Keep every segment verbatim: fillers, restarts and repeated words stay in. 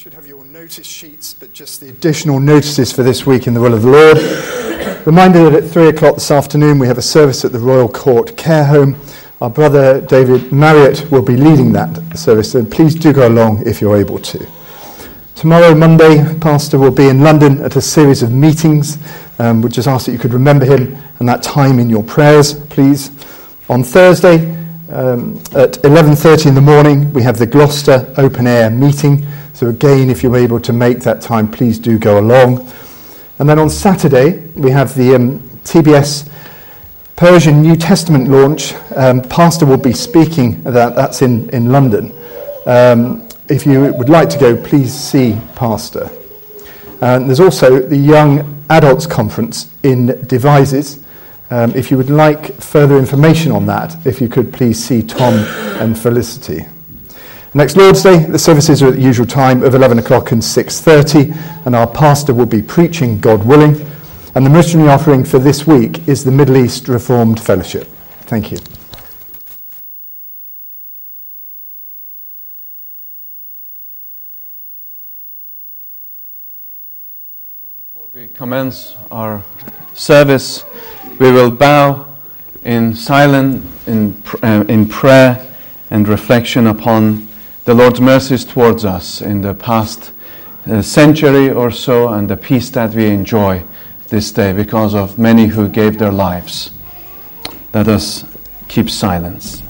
should have your notice sheets, but just the additional notices for this week in the will of the Lord. Reminder that at three o'clock this afternoon we have a service at the Royal Court Care Home. Our brother David Marriott will be leading that service, and please do go along if you're able to. Tomorrow, Monday, Pastor will be in London at a series of meetings. Um, we just ask that you could remember him and that time in your prayers, please. On Thursday, um, at eleven thirty in the morning, we have the Gloucester Open Air meeting. So again, if you're able to make that time, please do go along. And then on Saturday, we have the um, T B S Persian New Testament launch. Um, Pastor will be speaking at that. That's in, in London. Um, if you would like to go, please see Pastor. And there's also the Young Adults Conference in Devizes. Um, if you would like further information on that, if you could please see Tom and Felicity. Next Lord's Day, the services are at the usual time of eleven o'clock and six thirty, and our pastor will be preaching, God willing. And the missionary offering for this week is the Middle East Reformed Fellowship. Thank you. Now, before we commence our service, we will bow in silence, in, uh, in prayer and reflection upon the Lord's mercies towards us in the past uh, century or so, and the peace that we enjoy this day because of many who gave their lives. Let us keep silence.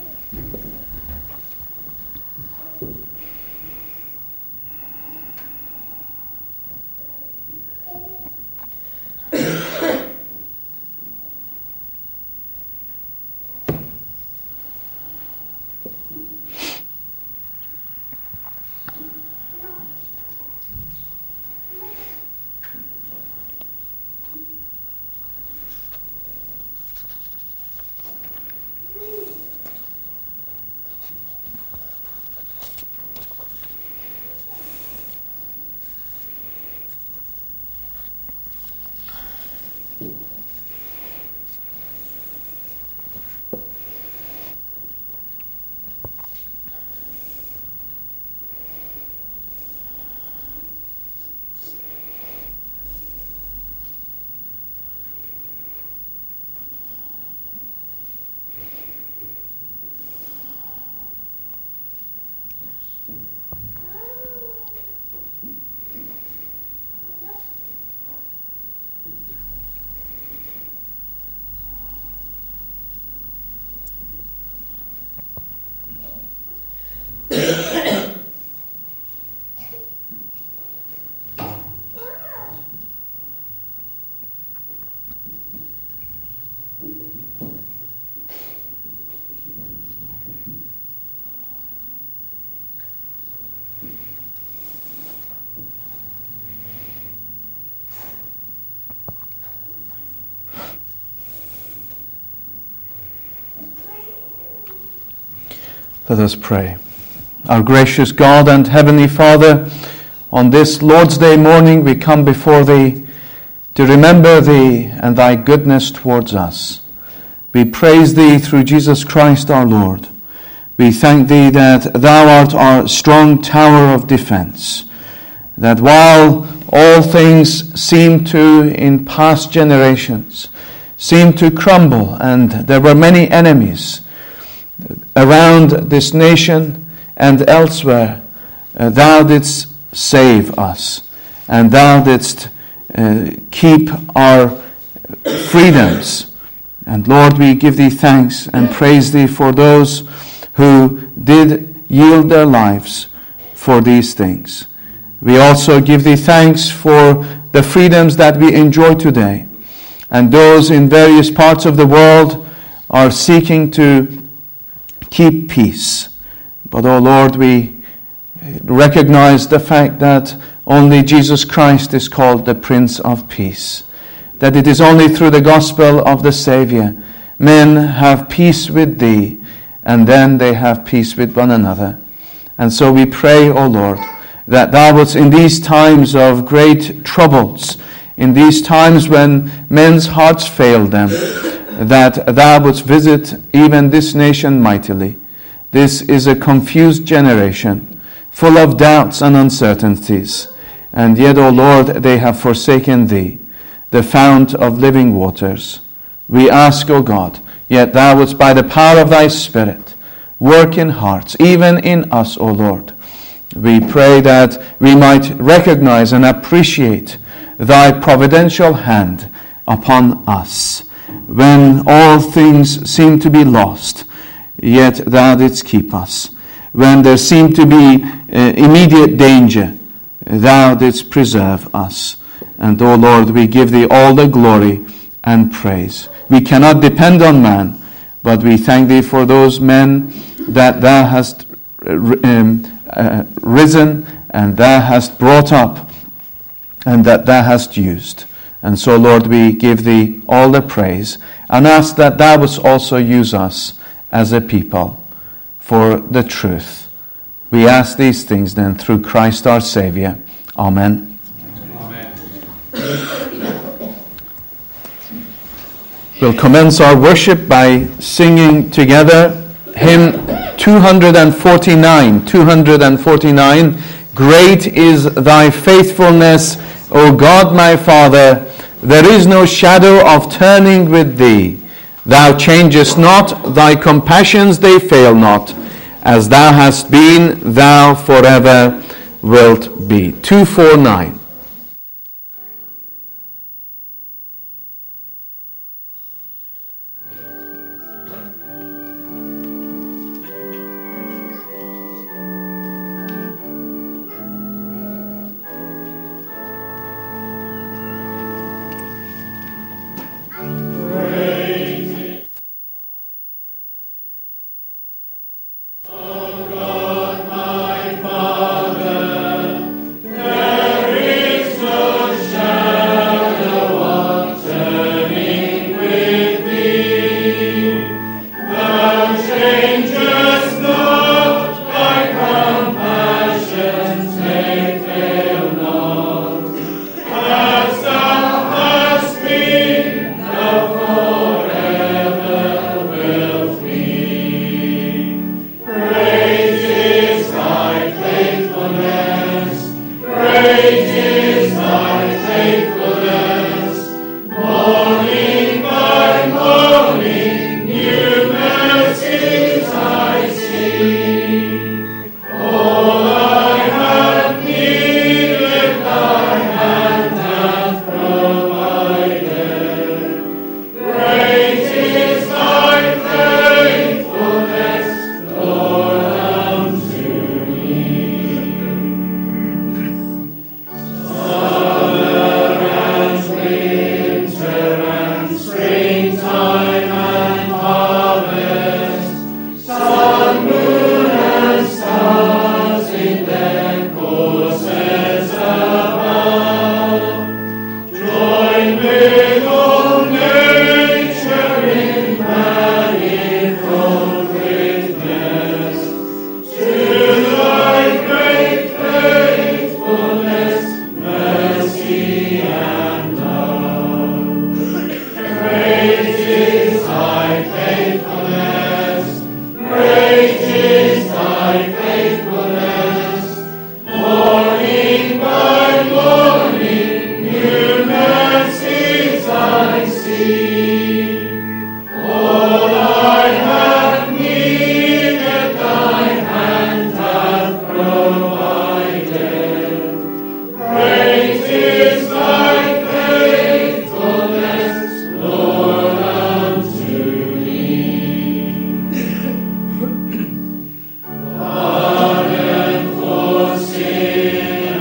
Let us pray. Our gracious God and Heavenly Father, on this Lord's Day morning we come before Thee to remember Thee and Thy goodness towards us. We praise Thee through Jesus Christ our Lord. We thank Thee that Thou art our strong tower of defense, that while all things seem to, in past generations, seem to crumble, and there were many enemies around this nation and elsewhere, uh, Thou didst save us, and Thou didst uh, keep our freedoms. And Lord, we give Thee thanks and praise Thee for those who did yield their lives for these things. We also give Thee thanks for the freedoms that we enjoy today, and those in various parts of the world are seeking to keep peace. But, oh Lord, we recognize the fact that only Jesus Christ is called the Prince of Peace, that it is only through the gospel of the Savior men have peace with Thee, and then they have peace with one another. And so we pray, O Lord, that Thou wouldst, in these times of great troubles, in these times when men's hearts fail them, that Thou wouldst visit even this nation mightily. This is a confused generation. full of doubts and uncertainties. And yet, O Lord, they have forsaken thee, the fount of living waters. We ask, O God, yet thou wouldst by the power of thy Spirit work in hearts, even in us, O Lord. We pray that we might recognize and appreciate thy providential hand upon us. When all things seem to be lost, yet thou didst keep us. When there seemed to be uh, immediate danger, thou didst preserve us. And, O Lord, we give thee all the glory and praise. We cannot depend on man, but we thank thee for those men that thou hast um, uh, risen and thou hast brought up and that thou hast used. And so, Lord, we give thee all the praise and ask that thou wouldst also use us as a people for the truth. We ask these things then through Christ our Savior. Amen. Amen. We'll commence our worship by singing together hymn two forty-nine. two forty-nine. Great is thy faithfulness, O God my Father. There is no shadow of turning with thee. Thou changest not, thy compassions they fail not. As thou hast been, thou forever wilt be. two forty-nine.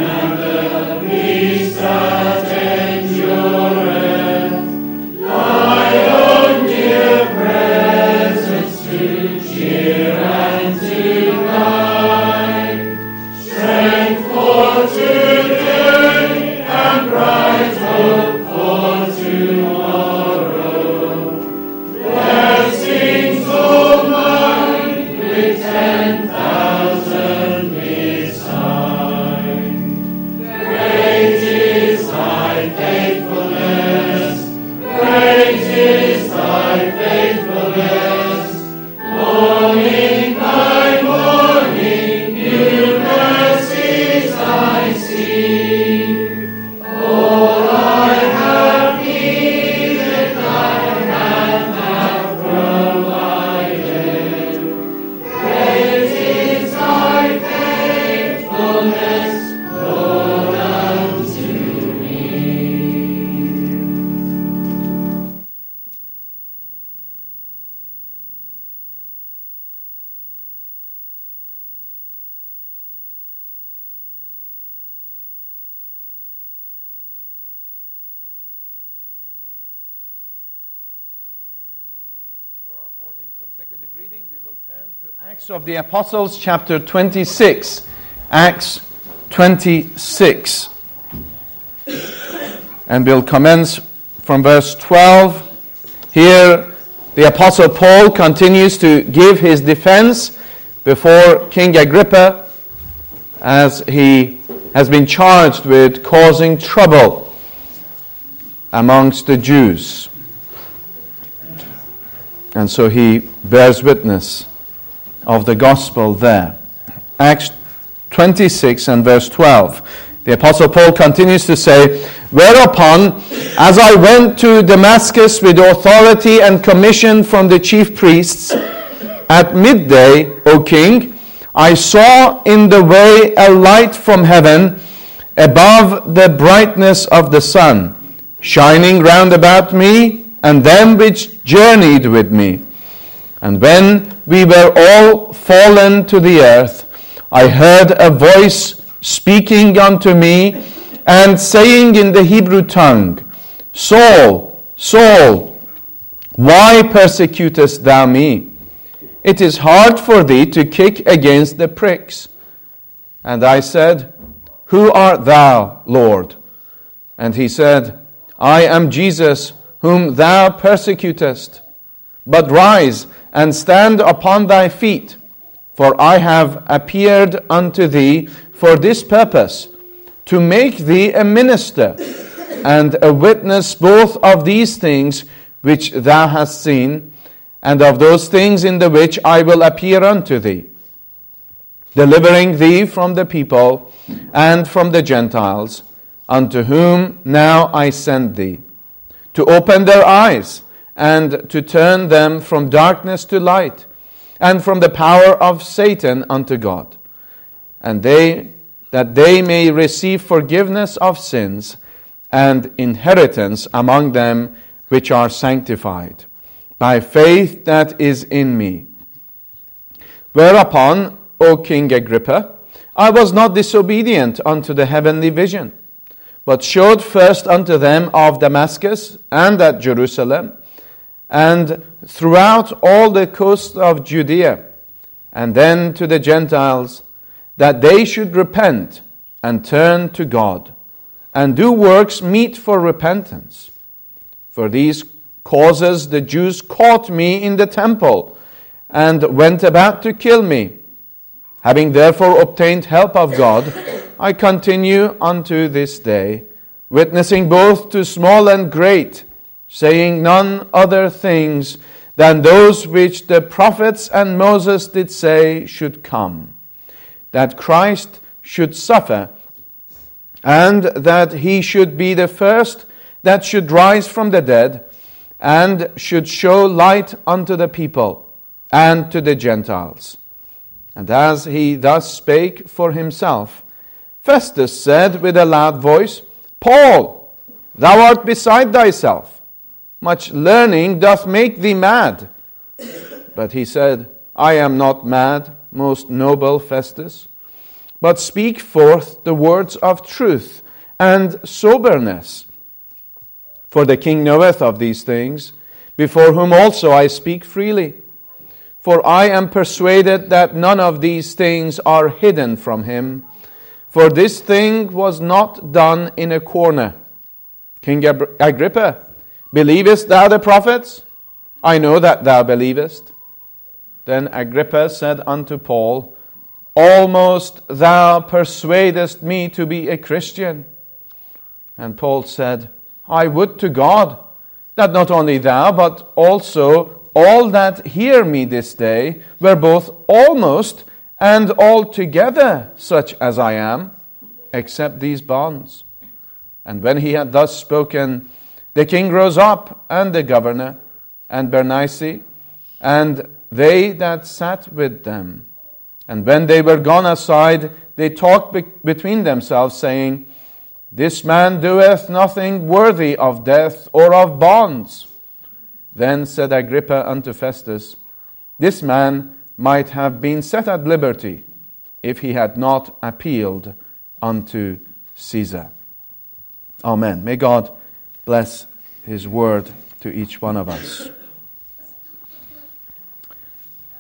Lord. consecutive reading, we will turn to Acts of the Apostles, chapter twenty-six. Acts twenty-six. And we'll commence from verse twelve. Here, the Apostle Paul continues to give his defense before King Agrippa as he has been charged with causing trouble amongst the Jews. And so he bears witness of the gospel there. Acts twenty-six and verse twelve. The Apostle Paul continues to say, "Whereupon, as I went to Damascus with authority and commission from the chief priests, at midday, O king, I saw in the way a light from heaven above the brightness of the sun, shining round about me and them which journeyed with me. And when we were all fallen to the earth, I heard a voice speaking unto me and saying in the Hebrew tongue, Saul, Saul, why persecutest thou me? It is hard for thee to kick against the pricks. And I said, Who art thou, Lord? And he said, I am Jesus, whom thou persecutest. But rise and stand upon thy feet, for I have appeared unto thee for this purpose, to make thee a minister and a witness both of these things which thou hast seen, and of those things in the which I will appear unto thee, delivering thee from the people and from the Gentiles, unto whom now I send thee, to open their eyes, and to turn them from darkness to light, and from the power of Satan unto God, and they that they may receive forgiveness of sins and inheritance among them which are sanctified, by faith that is in me. Whereupon, O King Agrippa, I was not disobedient unto the heavenly vision, but showed first unto them of Damascus and at Jerusalem, and throughout all the coast of Judea, and then to the Gentiles, that they should repent and turn to God, and do works meet for repentance. For these causes the Jews caught me in the temple, and went about to kill me. Having therefore obtained help of God, I continue unto this day, witnessing both to small and great, saying none other things than those which the prophets and Moses did say should come, that Christ should suffer, and that he should be the first that should rise from the dead, and should show light unto the people and to the Gentiles. And as he thus spake for himself, Festus said with a loud voice, Paul, thou art beside thyself. Much learning doth make thee mad. But he said, I am not mad, most noble Festus, but speak forth the words of truth and soberness. For the king knoweth of these things, before whom also I speak freely. For I am persuaded that none of these things are hidden from him. For this thing was not done in a corner. King Agrippa, believest thou the prophets? I know that thou believest. Then Agrippa said unto Paul, Almost thou persuadest me to be a Christian. And Paul said, I would to God that not only thou, but also all that hear me this day were both almost and altogether such as I am, except these bonds. And when he had thus spoken, the king rose up, and the governor, and Bernice, and they that sat with them. And when they were gone aside, they talked be- between themselves, saying, This man doeth nothing worthy of death or of bonds. Then said Agrippa unto Festus, This man might have been set at liberty, if he had not appealed unto Caesar. Amen. May God bless his word to each one of us.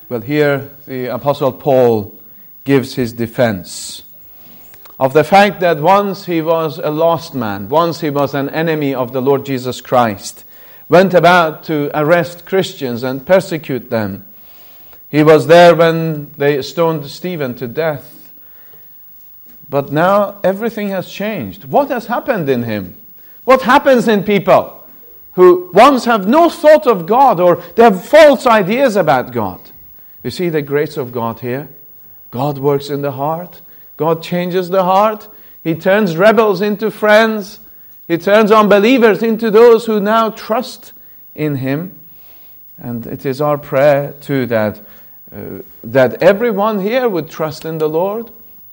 Well, here the Apostle Paul gives his defense of the fact that once he was a lost man, once he was an enemy of the Lord Jesus Christ, went about to arrest Christians and persecute them. He was there when they stoned Stephen to death. But now everything has changed. What has happened in him? What happens in people who once have no thought of God, or they have false ideas about God? You see the grace of God here? God works in the heart. God changes the heart. He turns rebels into friends. He turns unbelievers into those who now trust in Him. And it is our prayer too that uh, that everyone here would trust in the Lord.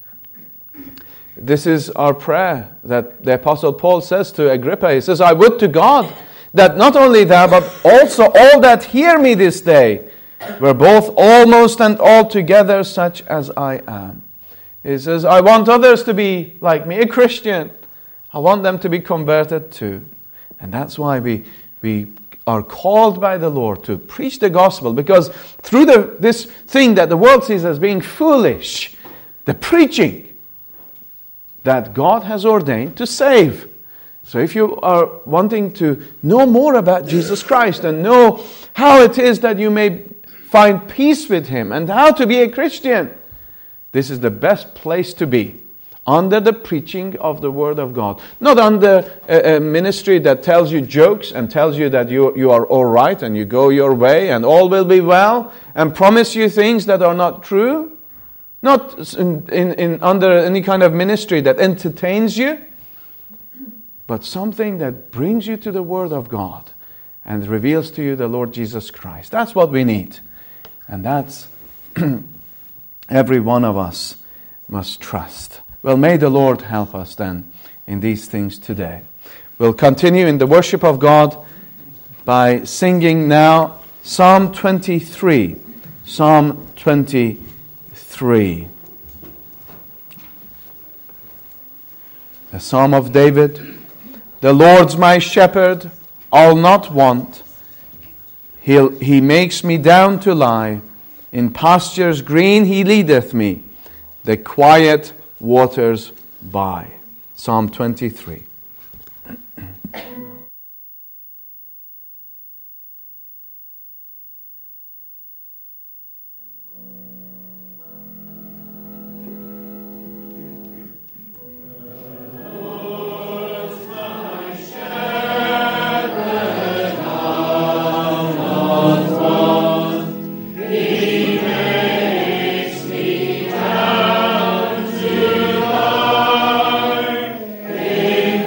This is our prayer that the Apostle Paul says to Agrippa. He says, I would to God that not only thou, but also all that hear me this day were both almost and altogether such as I am. He says, I want others to be like me, a Christian. I want them to be converted too. And that's why we we are called by the Lord to preach the gospel, because through the, this thing that the world sees as being foolish, the preaching that God has ordained to save. So if you are wanting to know more about Jesus Christ and know how it is that you may find peace with Him and how to be a Christian, this is the best place to be, under the preaching of the Word of God. Not under a, a ministry that tells you jokes and tells you that you, you are all right and you go your way and all will be well and promise you things that are not true. Not in, in, in under any kind of ministry that entertains you, but something that brings you to the Word of God and reveals to you the Lord Jesus Christ. That's what we need. And that's every one of us must trust. Well, may the Lord help us then in these things today. We'll continue in the worship of God by singing now Psalm twenty-three. Psalm twenty-three. The Psalm of David. The Lord's my shepherd, I'll not want. He'll, he makes me down to lie. In pastures green He leadeth me, the quiet waters by. Psalm twenty-three. He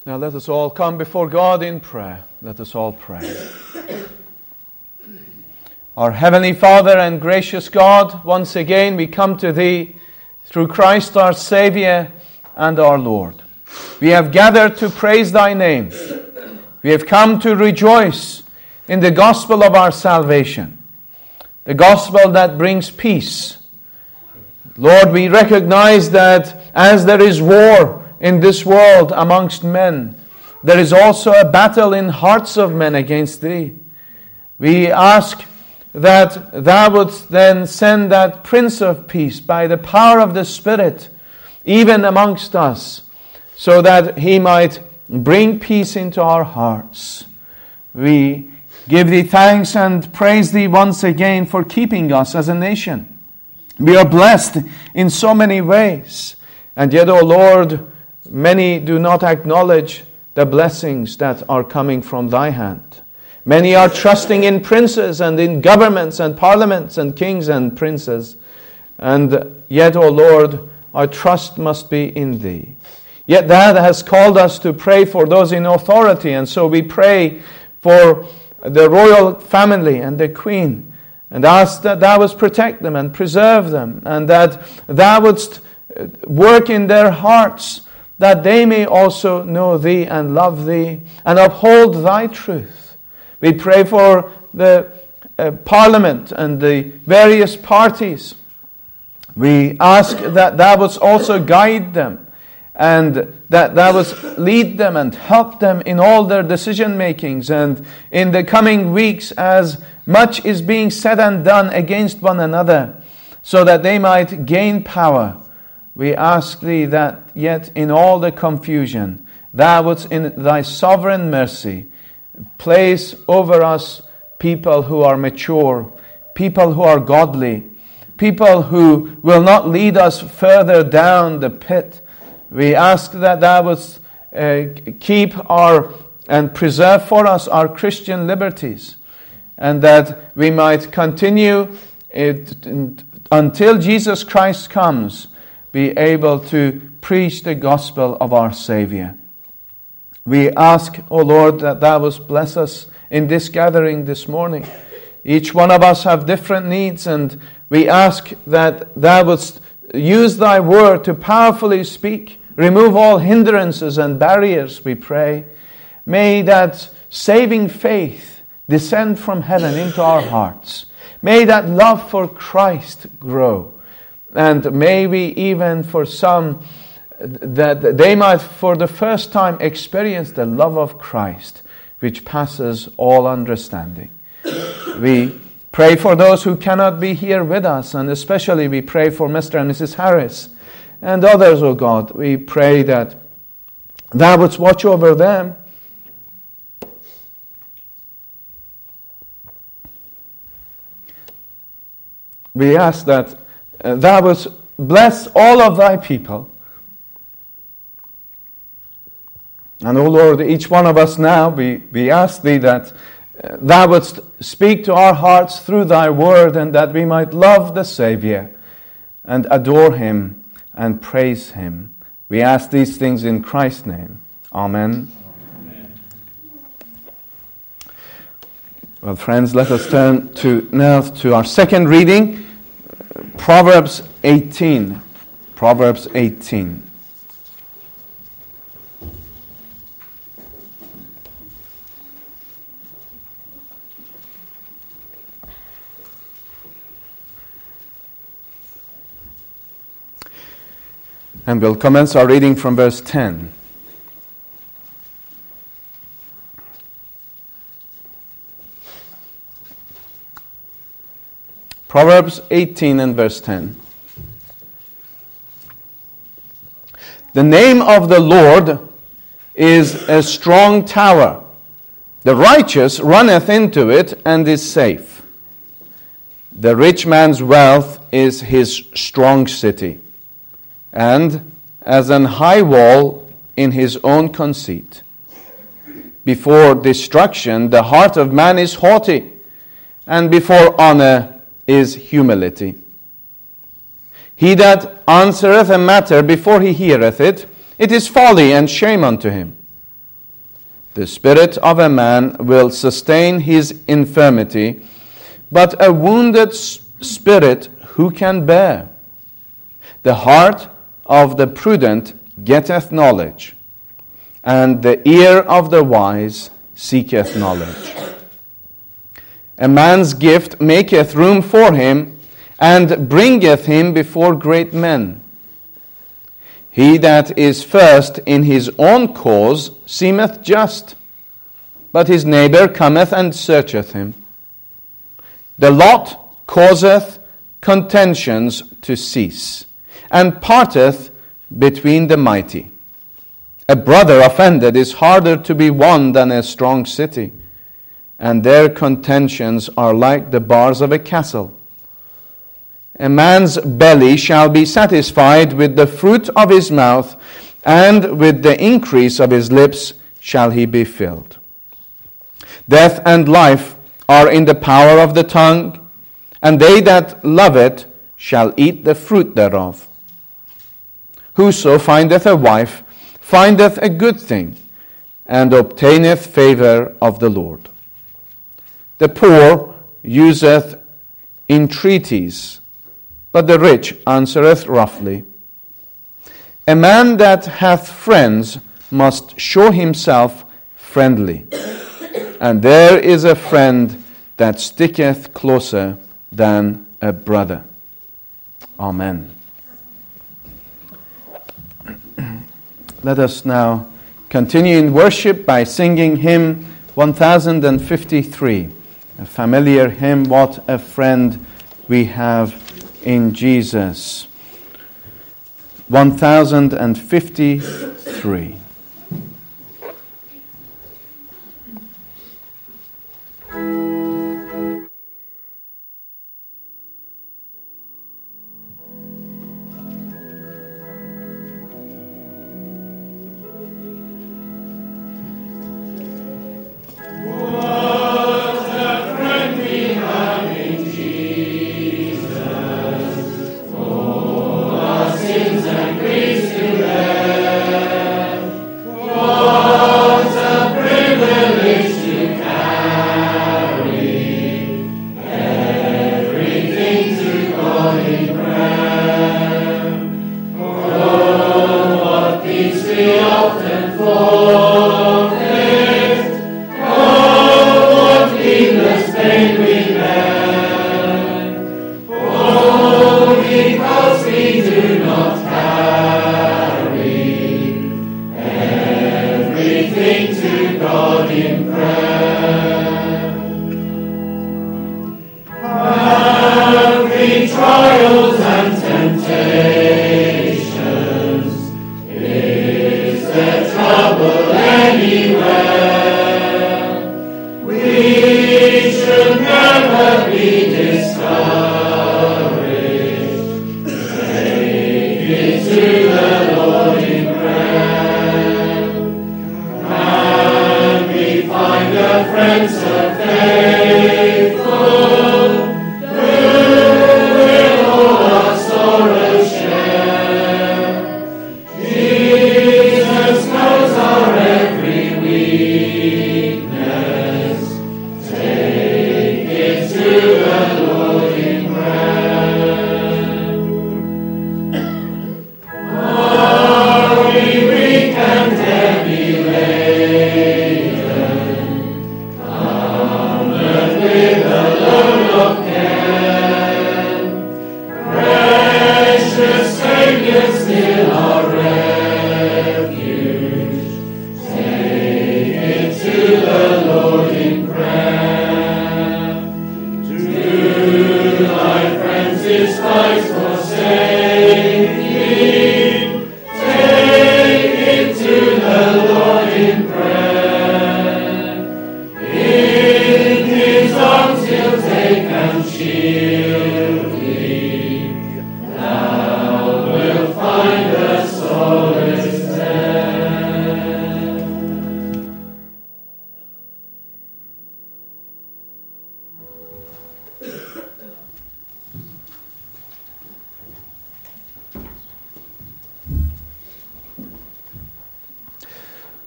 Now let us all come before God in prayer. Let us all pray. Our Heavenly Father and gracious God, once again we come to Thee through Christ our Saviour and our Lord. We have gathered to praise Thy name. We have come to rejoice in the gospel of our salvation, the gospel that brings peace. Lord, we recognize that as there is war in this world amongst men, there is also a battle in hearts of men against Thee. We ask that Thou wouldst then send that Prince of Peace by the power of the Spirit, even amongst us, so that He might bring peace into our hearts. We give Thee thanks and praise Thee once again for keeping us as a nation. We are blessed in so many ways, and yet, O Lord, many do not acknowledge the blessings that are coming from Thy hand. Many are trusting in princes and in governments and parliaments and kings and princes. And yet, O Lord, our trust must be in Thee. Yet that has called us to pray for those in authority. And so we pray for the royal family and the Queen, and ask that Thou wouldst protect them and preserve them, and that Thou wouldst work in their hearts, that they may also know Thee and love Thee and uphold Thy truth. We pray for the uh, Parliament and the various parties. We ask that Thou wouldst also guide them, and that Thou wouldst lead them and help them in all their decision makings. And in the coming weeks, as much is being said and done against one another, so that they might gain power, we ask Thee that yet in all the confusion, Thou wouldst in Thy sovereign mercy place over us people who are mature, people who are godly, people who will not lead us further down the pit. We ask that Thou wouldst uh, keep our and preserve for us our Christian liberties, and that we might continue it, until Jesus Christ comes, be able to preach the gospel of our Savior. We ask, O Lord, that Thou wouldst bless us in this gathering this morning. Each one of us have different needs, and we ask that Thou wouldst use Thy word to powerfully speak. Remove all hindrances and barriers, we pray. May that saving faith descend from heaven into our hearts. May that love for Christ grow. And may we even for some, that they might for the first time experience the love of Christ, which passes all understanding. We pray for those who cannot be here with us, and especially we pray for Mister and Missus Harris and others, O God. We pray that Thou wouldst watch over them. We ask that uh, Thou wouldst bless all of Thy people. And, O Lord, each one of us now, we, we ask Thee that uh, Thou wouldst speak to our hearts through Thy word, and that we might love the Savior and adore Him and praise Him. We ask these things in Christ's name. Amen. Amen. Well, friends, let us turn to now to our second reading, Proverbs eighteen. Proverbs eighteen. And we'll commence our reading from verse ten. Proverbs eighteen and verse ten. The name of the Lord is a strong tower. The righteous runneth into it and is safe. The rich man's wealth is his strong city, and as an high wall in his own conceit. Before destruction the heart of man is haughty, and before honor is humility. He that answereth a matter before he heareth it, it is folly and shame unto him. The spirit of a man will sustain his infirmity, but a wounded spirit who can bear? The heart of the prudent getteth knowledge, and the ear of the wise seeketh knowledge. A man's gift maketh room for him, and bringeth him before great men. He that is first in his own cause seemeth just, but his neighbor cometh and searcheth him. The lot causeth contentions to cease, and parteth between the mighty. A brother offended is harder to be won than a strong city, and their contentions are like the bars of a castle. A man's belly shall be satisfied with the fruit of his mouth, and with the increase of his lips shall he be filled. Death and life are in the power of the tongue, and they that love it shall eat the fruit thereof. Whoso findeth a wife findeth a good thing, and obtaineth favor of the Lord. The poor useth entreaties, but the rich answereth roughly. A man that hath friends must show himself friendly, and there is a friend that sticketh closer than a brother. Amen. Let us now continue in worship by singing hymn one thousand fifty-three, a familiar hymn, What a Friend We Have in Jesus. one thousand fifty-three.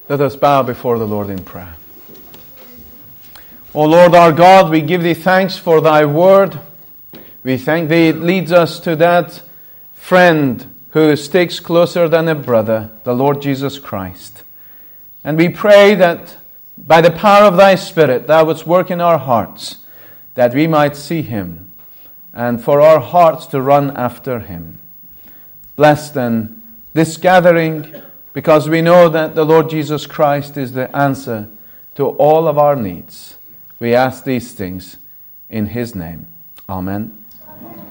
Let us bow before the Lord in prayer. O Lord our God, we give Thee thanks for Thy word. We thank Thee it leads us to that friend who sticks closer than a brother, the Lord Jesus Christ. And we pray that by the power of Thy Spirit, Thou wouldst work in our hearts, that we might see Him, and for our hearts to run after Him. Bless then this gathering, because we know that the Lord Jesus Christ is the answer to all of our needs. We ask these things in His name. Amen. Amen.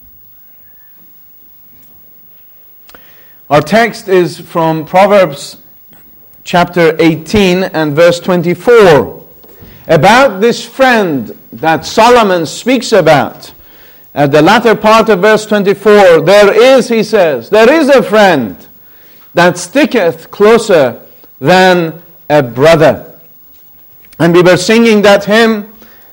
Our text is from Proverbs chapter eighteen and verse twenty-four. About this friend that Solomon speaks about. At the latter part of verse twenty-four, there is, he says, there is a friend that sticketh closer than a brother. And we were singing that hymn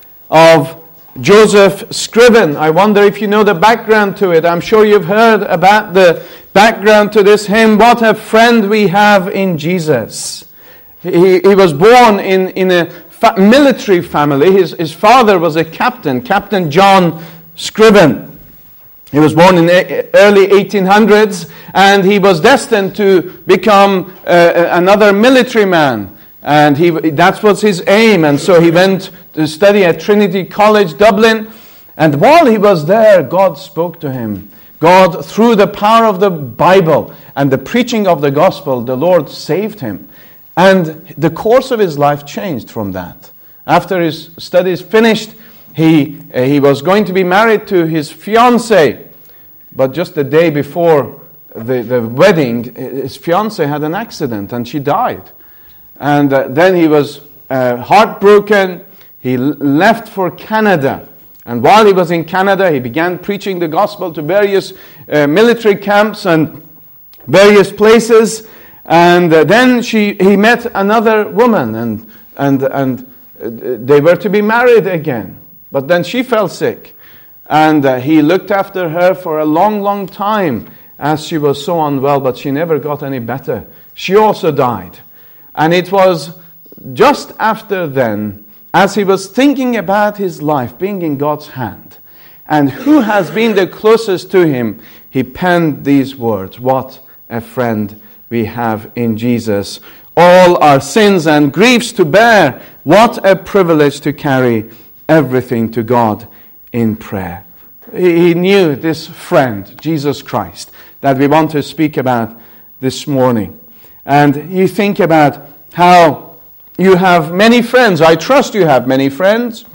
of Joseph Scriven. I wonder if you know the background to it. I'm sure you've heard about the background to this hymn. What a friend we have in Jesus. He, he was born in, in a fa- military family. His, his father was a captain, Captain John Scriven. He was born in the early eighteen hundreds, and he was destined to become uh, another military man. And he that was his aim. And so he went to study at Trinity College, Dublin. And while he was there, God spoke to him. God, through the power of the Bible and the preaching of the gospel, the Lord saved him. And the course of his life changed from that. After his studies finished, He uh, he was going to be married to his fiancée, but just the day before the, the wedding, his fiancée had an accident and she died. And uh, then he was uh, heartbroken. He l- left for Canada. And while he was in Canada, he began preaching the gospel to various uh, military camps and various places. And uh, then she he met another woman, and and and uh, they were to be married again. But then she fell sick, and uh, he looked after her for a long, long time as she was so unwell, but she never got any better. She also died. And it was just after then, as he was thinking about his life being in God's hand, and who has been the closest to him, he penned these words, "What a friend we have in Jesus. All our sins and griefs to bear. What a privilege to carry everything to God in prayer." He knew this friend, Jesus Christ, that we want to speak about this morning. And you think about how you have many friends. I trust you have many friends.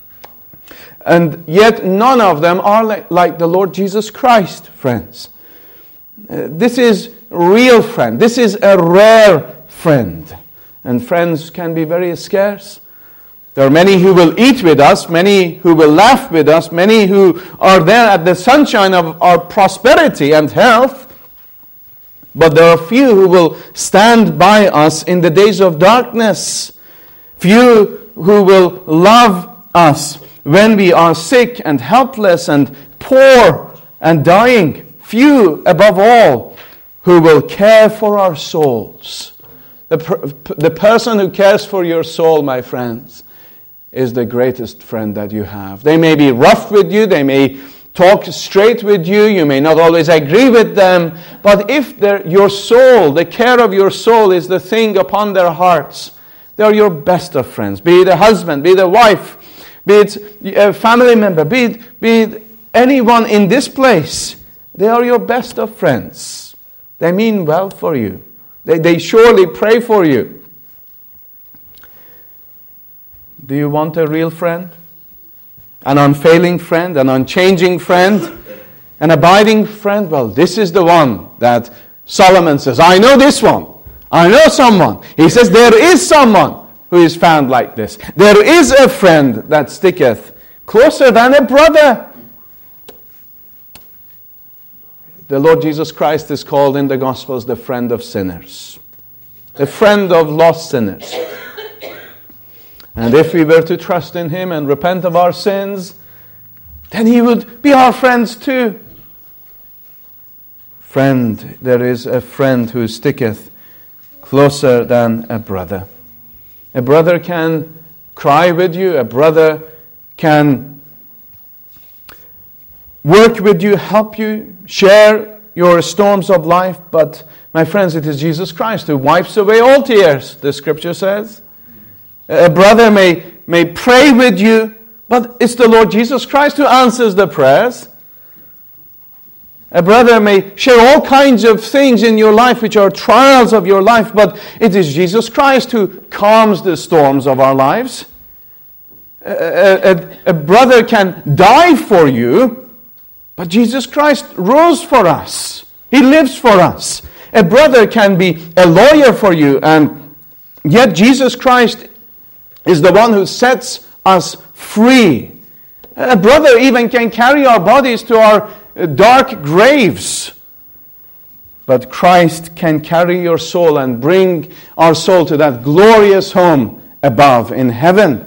And yet none of them are like, like the Lord Jesus Christ, friends. Uh, this is real friend. This is a rare friend. And friends can be very scarce. There are many who will eat with us, many who will laugh with us, many who are there at the sunshine of our prosperity and health. But there are few who will stand by us in the days of darkness. Few who will love us when we are sick and helpless and poor and dying. Few, above all, who will care for our souls. The, per- the person who cares for your soul, my friends, is the greatest friend that you have. They may be rough with you, they may talk straight with you, you may not always agree with them, but if your soul, the care of your soul is the thing upon their hearts, they are your best of friends. Be it a husband, be it a wife, be it a family member, be it, be it anyone in this place, they are your best of friends. They mean well for you. They, they surely pray for you. Do you want a real friend? An unfailing friend? An unchanging friend? An abiding friend? Well, this is the one that Solomon says, I know this one. I know someone. He says, there is someone who is found like this. There is a friend that sticketh closer than a brother. The Lord Jesus Christ is called in the Gospels the friend of sinners. The friend of lost sinners. And if we were to trust in Him and repent of our sins, then He would be our friends too. Friend, there is a friend who sticketh closer than a brother. A brother can cry with you. A brother can work with you, help you, share your storms of life. But, my friends, it is Jesus Christ who wipes away all tears, the Scripture says. A brother may, may pray with you, but it's the Lord Jesus Christ who answers the prayers. A brother may share all kinds of things in your life which are trials of your life, but it is Jesus Christ who calms the storms of our lives. A, a, a brother can die for you, but Jesus Christ rose for us. He lives for us. A brother can be a lawyer for you, and yet Jesus Christ is the one who sets us free. A brother even can carry our bodies to our dark graves. But Christ can carry your soul and bring our soul to that glorious home above in heaven.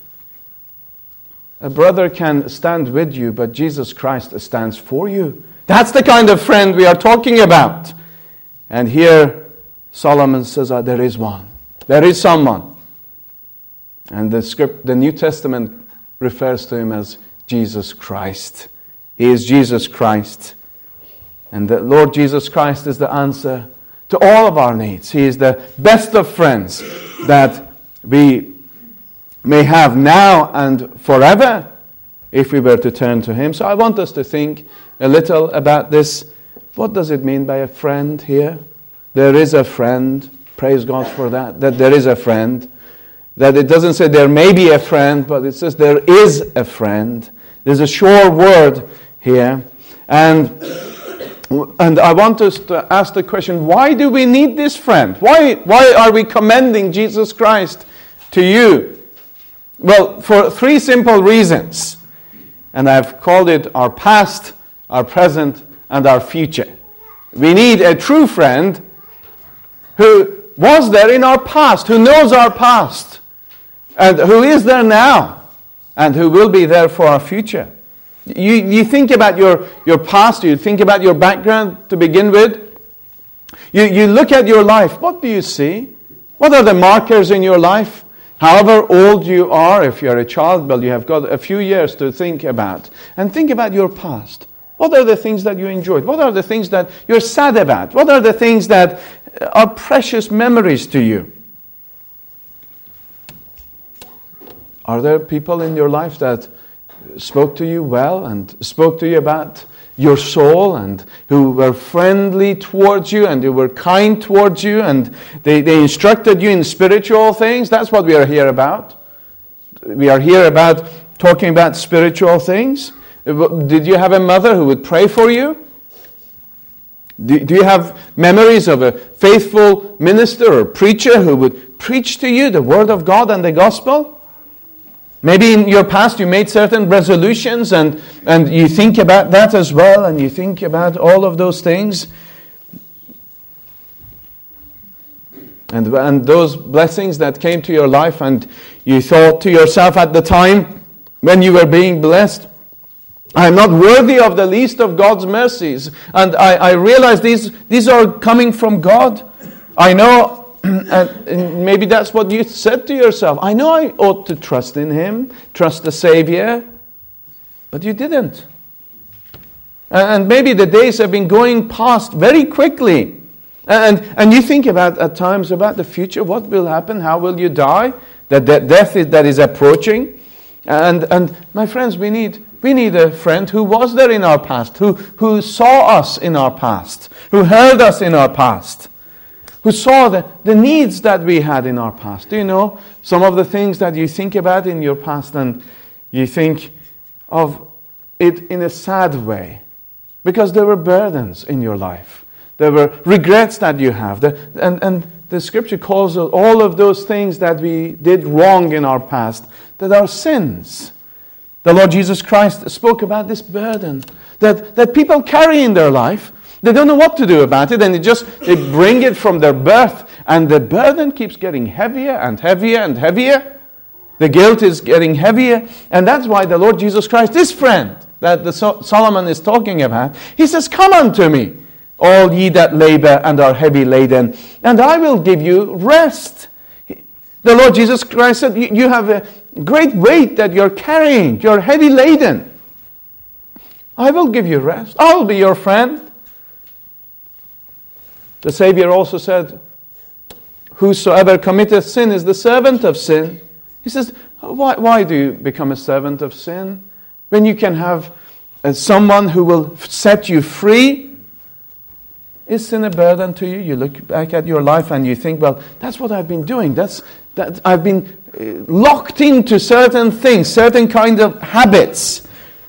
A brother can stand with you, but Jesus Christ stands for you. That's the kind of friend we are talking about. And here Solomon says, oh, there is one. There is someone. And the script, the New Testament refers to him as Jesus Christ. He is Jesus Christ. And the Lord Jesus Christ is the answer to all of our needs. He is the best of friends that we may have now and forever if we were to turn to Him. So I want us to think a little about this. What does it mean by a friend here? There is a friend. Praise God for that. That there is a friend. That it doesn't say there may be a friend, but it says there is a friend. There's a sure word here. And, and I want us to ask the question, why do we need this friend? Why, why are we commending Jesus Christ to you? Well, for three simple reasons. And I've called it our past, our present, and our future. We need a true friend who was there in our past, who knows our past, and who is there now, and who will be there for our future. You, you think about your, your past, you think about your background to begin with. You, you look at your life, what do you see? What are the markers in your life? However old you are, if you're a child, well, you have got a few years to think about. And think about your past. What are the things that you enjoyed? What are the things that you're sad about? What are the things that are precious memories to you? Are there people in your life that spoke to you well and spoke to you about your soul and who were friendly towards you and who were kind towards you and they, they instructed you in spiritual things? That's what we are here about. We are here about talking about spiritual things. Did you have a mother who would pray for you? Do, do you have memories of a faithful minister or preacher who would preach to you the Word of God and the Gospel? Maybe in your past you made certain resolutions and, and you think about that as well, and you think about all of those things. And, and those blessings that came to your life, and you thought to yourself at the time when you were being blessed, I am not worthy of the least of God's mercies. And I, I realize these, these are coming from God. I know. And maybe that's what you said to yourself. I know I ought to trust in Him, trust the Savior, but you didn't. And maybe the days have been going past very quickly. And, and you think about at times about the future, what will happen, how will you die, that that death is, that is approaching. And, and my friends, we need we need a friend who was there in our past, who, who saw us in our past, who heard us in our past, who saw the, the needs that we had in our past. Do you know some of the things that you think about in your past and you think of it in a sad way? Because there were burdens in your life. There were regrets that you have. The, and, and the Scripture calls all of those things that we did wrong in our past, that are sins. The Lord Jesus Christ spoke about this burden that, that people carry in their life. They don't know what to do about it, and they just they bring it from their birth, and the burden keeps getting heavier and heavier and heavier. The guilt is getting heavier, and that's why the Lord Jesus Christ, this friend that the Solomon is talking about, he says, "Come unto me, all ye that labor and are heavy laden, and I will give you rest. The Lord Jesus Christ said, you have a great weight that you're carrying. You're heavy laden. I will give you rest. I will be your friend. The Savior also said, whosoever committeth sin is the servant of sin. He says, why, why do you become a servant of sin? When you can have uh, someone who will set you free. Is sin a burden to you? You look back at your life and you think, well, that's what I've been doing. That's that I've been uh, locked into certain things, certain kind of habits.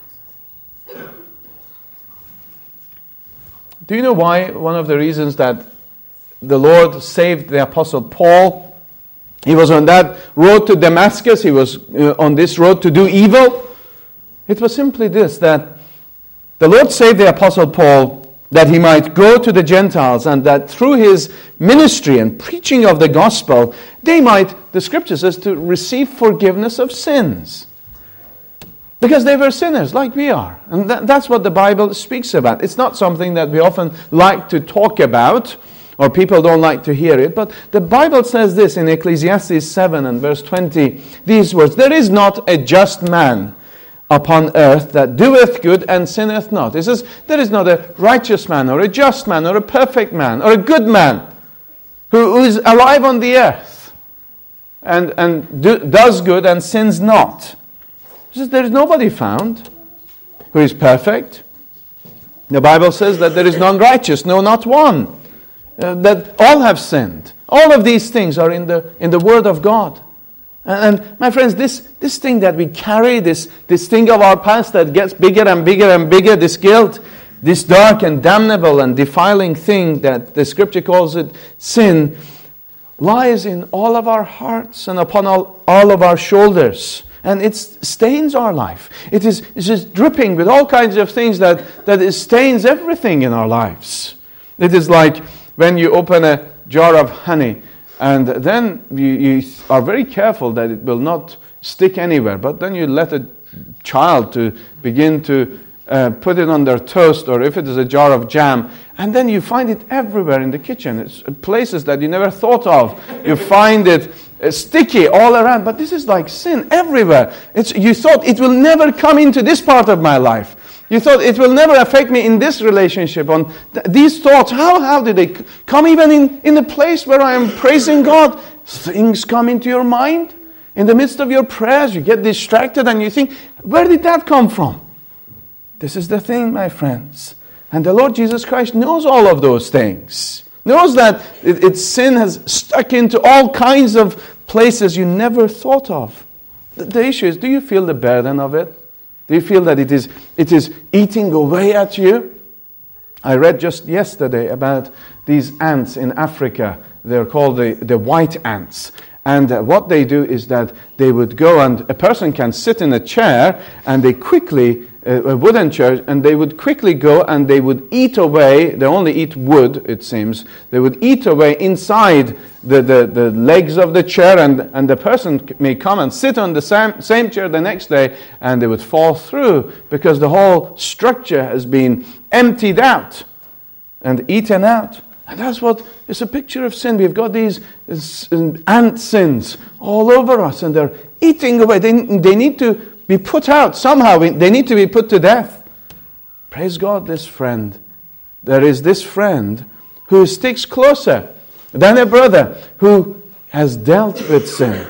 Do you know why? One of the reasons that the Lord saved the Apostle Paul, he was on that road to Damascus, he was uh, on this road to do evil. It was simply this, that the Lord saved the Apostle Paul that he might go to the Gentiles, and that through his ministry and preaching of the gospel, they might, the scripture says, to receive forgiveness of sins. Because they were sinners like we are. And that, that's what the Bible speaks about. It's not something that we often like to talk about, or people don't like to hear it. But the Bible says this in Ecclesiastes seven and verse twenty, these words, there is not a just man upon earth that doeth good and sinneth not. It says, there is not a righteous man, or a just man, or a perfect man, or a good man who, who is alive on the earth and, and do, does good and sins not. It says, there is nobody found who is perfect. The Bible says that there is none righteous, no, not one. Uh, that all have sinned. All of these things are in the in the Word of God. And, and my friends, this, this thing that we carry, this, this thing of our past that gets bigger and bigger and bigger, this guilt, this dark and damnable and defiling thing that the Scripture calls it sin, lies in all of our hearts and upon all, all of our shoulders. And it stains our life. It is it's just dripping with all kinds of things that, that it stains everything in our lives. It is like when you open a jar of honey, and then you, you are very careful that it will not stick anywhere. But then you let a child to begin to uh, put it on their toast, or if it is a jar of jam, and then you find it everywhere in the kitchen. It's places that you never thought of. You find it uh, sticky all around. But this is like sin everywhere. It's, you thought it will never come into this part of my life. You thought it will never affect me in this relationship. On th- these thoughts, how how did they come even in, in the place where I am praising God? Things come into your mind. In the midst of your prayers, you get distracted and you think, where did that come from? This is the thing, my friends. And the Lord Jesus Christ knows all of those things. Knows that it, its sin has stuck into all kinds of places you never thought of. The, the issue is, do you feel the burden of it? Do you feel that it is it is eating away at you? I read just yesterday about these ants in Africa. They're called the, the white ants. And uh, what they do is that they would go, and a person can sit in a chair, and they quickly, uh, a wooden chair, and they would quickly go and they would eat away. They only eat wood, it seems. They would eat away inside the, the, the legs of the chair, and, and the person may come and sit on the same, same chair the next day, and they would fall through because the whole structure has been emptied out and eaten out. And that's what is a picture of sin. We've got these ant sins all over us, and they're eating away. They, they need to be put out somehow. They need to be put to death. Praise God, this friend. There is this friend who sticks closer than a brother who has dealt with sin.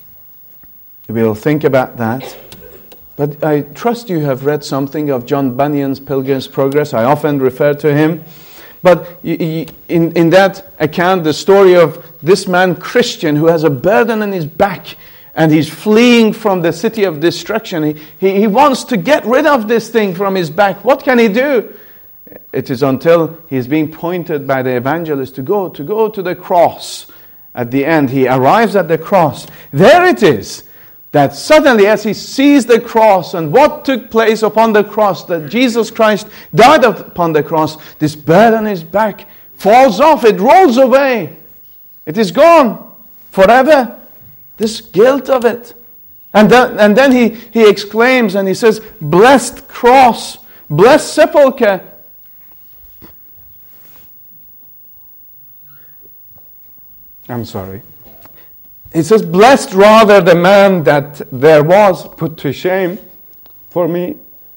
We'll think about that. But I trust you have read something of John Bunyan's Pilgrim's Progress. I often refer to him. But in, in that account, the story of this man, Christian, who has a burden on his back, and he's fleeing from the city of destruction. He, he, he wants to get rid of this thing from his back. What can he do? It is until he's being pointed by the evangelist to go, to go to the cross. At the end, he arrives at the cross. There it is. That suddenly, as he sees the cross and what took place upon the cross, that Jesus Christ died upon the cross, this burden on his back falls off, it rolls away. It is gone forever, this guilt of it. And then, and then he, he exclaims and he says, blessed cross, blessed sepulchre. I'm sorry. It says, blessed rather the man that there was put to shame for me.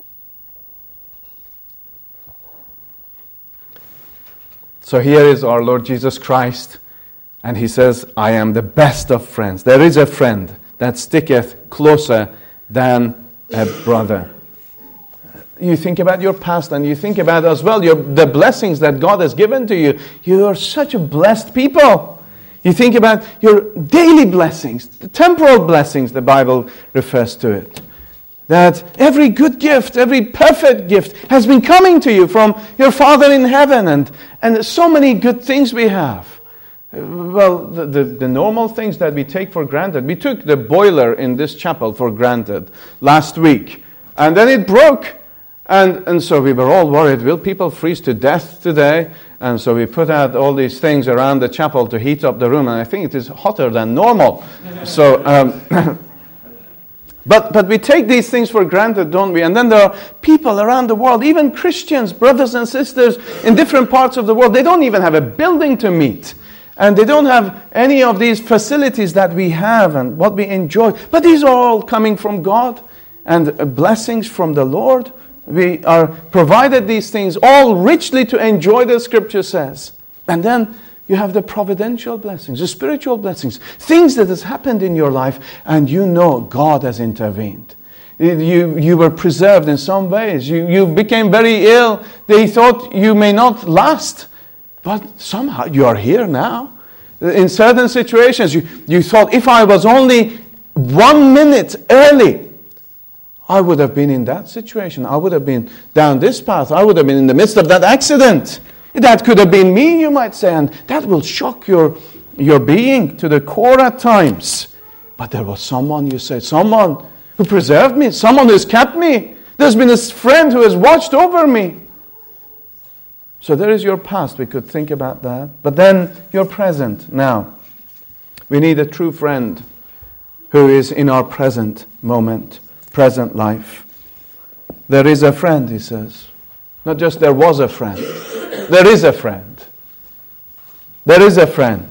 So here is our Lord Jesus Christ, and he says, I am the best of friends. There is a friend that sticketh closer than a brother. You think about your past, and you think about as well your, the blessings that God has given to you. You are such a blessed people. You think about your daily blessings, the temporal blessings, the Bible refers to it. That every good gift, every perfect gift has been coming to you from your Father in heaven, and, and so many good things we have. Well, the, the, the normal things that we take for granted. We took the boiler in this chapel for granted last week, and then it broke. And, and so we were all worried, will people freeze to death today? And so we put out all these things around the chapel to heat up the room, and I think it is hotter than normal. So, um, but but we take these things for granted, don't we? And then there are people around the world, even Christians, brothers and sisters in different parts of the world, they don't even have a building to meet. And they don't have any of these facilities that we have and what we enjoy. But these are all coming from God and blessings from the Lord. We are provided these things all richly to enjoy, the scripture says. And then you have the providential blessings, the spiritual blessings, things that has happened in your life, and you know God has intervened. You, you were preserved in some ways. You, you became very ill. They thought you may not last. But somehow you are here now. In certain situations, you, you thought, if I was only one minute early, I would have been in that situation. I would have been down this path. I would have been in the midst of that accident. That could have been me, you might say. And that will shock your, your being to the core at times. But there was someone, you say, someone who preserved me. Someone who has kept me. There's been a friend who has watched over me. So there is your past. We could think about that. But then your present now. We need a true friend who is in our present moment, present life. There is a friend, he says. Not just there was a friend. There is a friend. There is a friend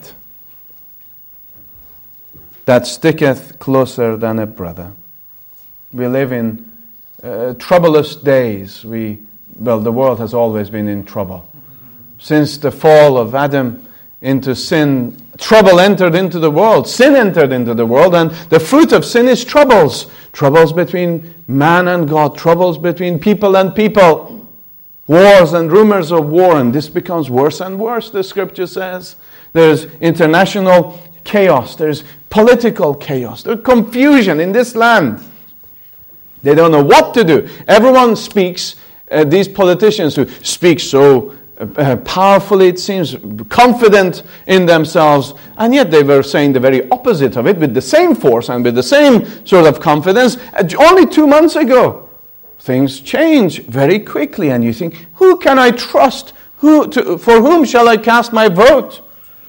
that sticketh closer than a brother. We live in uh, troublous days. We Well, the world has always been in trouble. Since the fall of Adam into sin, trouble entered into the world. Sin entered into the world, and the fruit of sin is troubles. Troubles between man and God. Troubles between people and people. Wars and rumors of war, and this becomes worse and worse, the scripture says. There's international chaos. There's political chaos. There's confusion in this land. They don't know what to do. Everyone speaks. Uh, these politicians who speak so uh, powerfully, it seems, confident in themselves, and yet they were saying the very opposite of it with the same force and with the same sort of confidence. Uh, only two months ago, things change very quickly, and you think, who can I trust? Who to, for whom shall I cast my vote?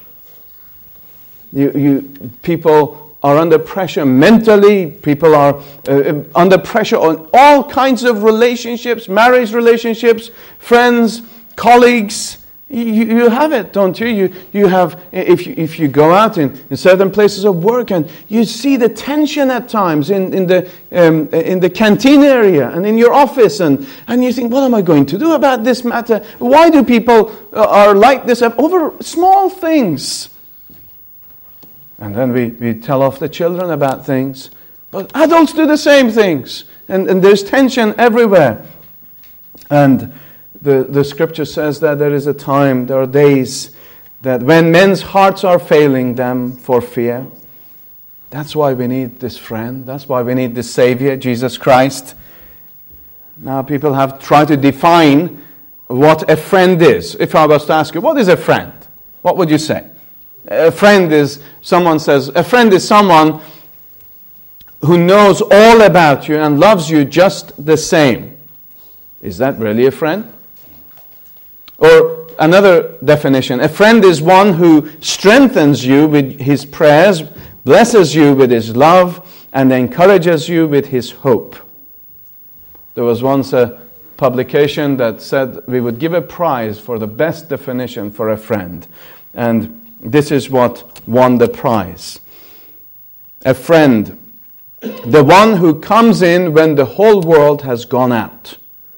You, you people are under pressure mentally. People are uh, under pressure on all kinds of relationships, marriage relationships, friends, colleagues. You, you have it, don't you? You you have, if you, if you go out in, in certain places of work and you see the tension at times in, in the um, in the canteen area and in your office, and, and you think, what am I going to do about this matter? Why do people are like this over small things? And then we, we tell off the children about things. But adults do the same things. And, and there's tension everywhere. And the, the scripture says that there is a time, there are days, that when men's hearts are failing them for fear. That's why we need this friend. That's why we need this Savior, Jesus Christ. Now people have tried to define what a friend is. If I was to ask you, what is a friend? What would you say? A friend is, someone says, a friend is someone who knows all about you and loves you just the same. Is that really a friend? Or another definition, a friend is one who strengthens you with his prayers, blesses you with his love, and encourages you with his hope. There was once a publication that said we would give a prize for the best definition for a friend. And This is what won the prize. A friend, the one who comes in when the whole world has gone out.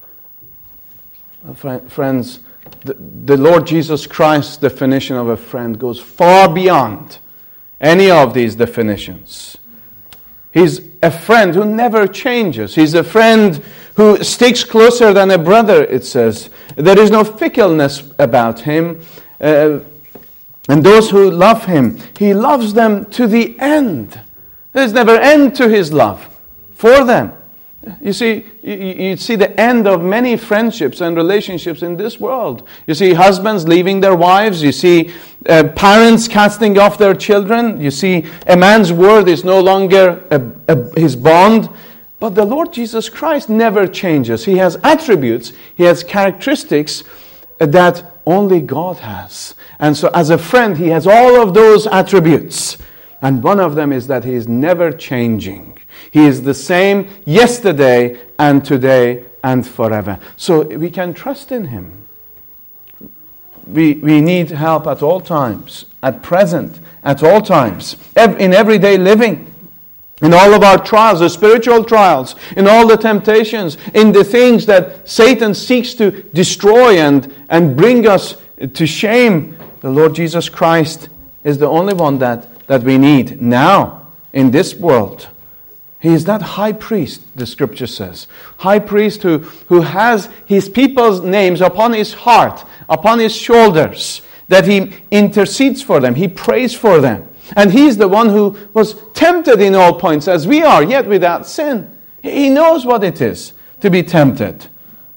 Friends, the, the Lord Jesus Christ's definition of a friend goes far beyond any of these definitions. He's a friend who never changes. He's a friend who sticks closer than a brother, it says. There is no fickleness about him. Uh, and those who love him, he loves them to the end. There's never end to his love for them. You see, you, you see the end of many friendships and relationships in this world. You see husbands leaving their wives. You see uh, parents casting off their children. You see a man's word is no longer a, a, his bond. But the Lord Jesus Christ never changes. He has attributes. He has characteristics that only God has. And so as a friend, he has all of those attributes. And one of them is that he is never changing. He is the same yesterday and today and forever. So we can trust in him. We, we need help at all times, at present, at all times, in everyday living, in all of our trials, the spiritual trials, in all the temptations, in the things that Satan seeks to destroy and, and bring us to shame. The Lord Jesus Christ is the only one that, that we need now in this world. He is that high priest, the scripture says. High priest who, who has his people's names upon his heart, upon his shoulders, that he intercedes for them, he prays for them. And he's the one who was tempted in all points as we are, yet without sin. He knows what it is to be tempted.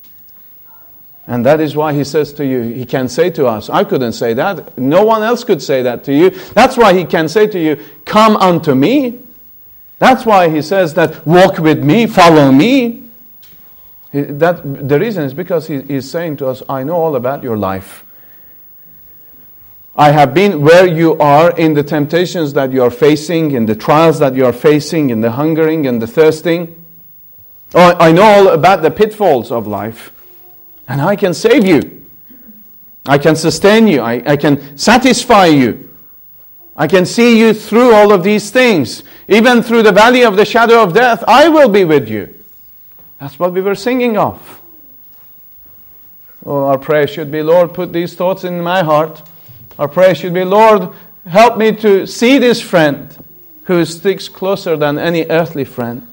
And that is why he says to you, he can say to us, I couldn't say that. No one else could say that to you. That's why he can say to you, come unto me. That's why he says that, walk with me, follow me. That, the reason is because he is saying to us, I know all about your life. I have been where you are in the temptations that you are facing, in the trials that you are facing, in the hungering and the thirsting. Oh, I know all about the pitfalls of life. And I can save you. I can sustain you. I, I can satisfy you. I can see you through all of these things. Even through the valley of the shadow of death, I will be with you. That's what we were singing of. Oh, our prayer should be, Lord, put these thoughts in my heart. Our prayer should be, Lord, help me to see this friend who sticks closer than any earthly friend.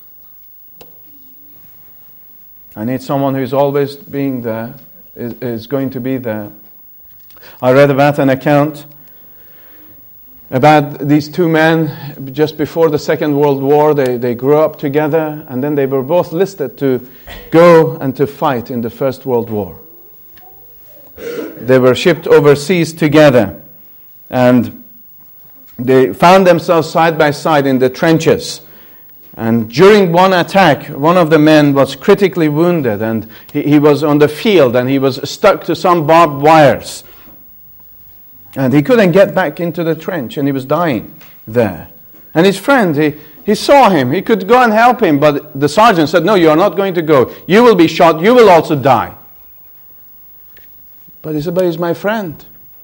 I need someone who is always being there, is, is going to be there. I read about an account about these two men just before the Second World War. They, they grew up together, and then they were both listed to go and to fight in the First World War. They were shipped overseas together, and they found themselves side by side in the trenches. And during one attack, one of the men was critically wounded, and he, he was on the field, and he was stuck to some barbed wires. And he couldn't get back into the trench, and he was dying there. And his friend, he, he saw him. He could go and help him, but the sergeant said, no, you are not going to go. You will be shot. You will also die. But he said, but he's my friend.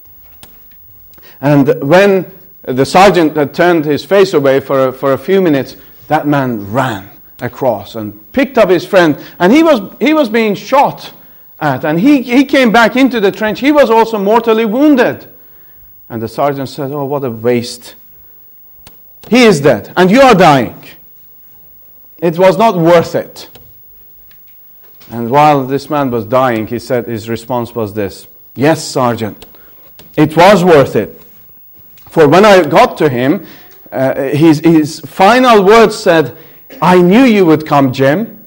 And when the sergeant had turned his face away for a, for a few minutes, that man ran across and picked up his friend. And he was he was being shot at. And he, he came back into the trench. He was also mortally wounded. And the sergeant said, oh, what a waste. He is dead, and you are dying. It was not worth it. And while this man was dying, he said, his response was this: yes, Sergeant, it was worth it. For when I got to him, uh, his, his final words said, I knew you would come, Jim.